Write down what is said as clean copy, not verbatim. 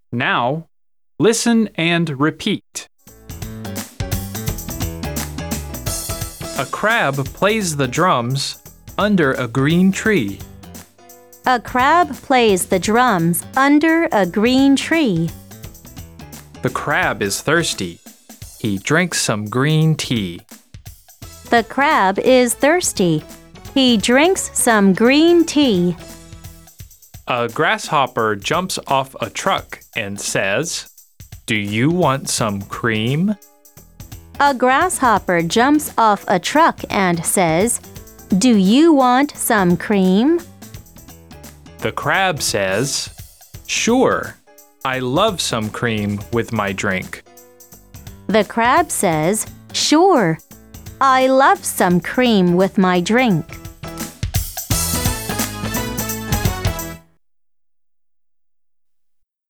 Now, listen and repeat. A crab plays the drums under a green tree. A crab plays the drums under a green tree. The crab is thirsty. He drinks some green tea. The crab is thirsty. He drinks some green tea. A grasshopper jumps off a truck and says, "Do you want some cream?" A grasshopper jumps off a truck and says, "Do you want some cream?" The crab says, "Sure, I love some cream with my drink." The crab says, "Sure, I love some cream with my drink."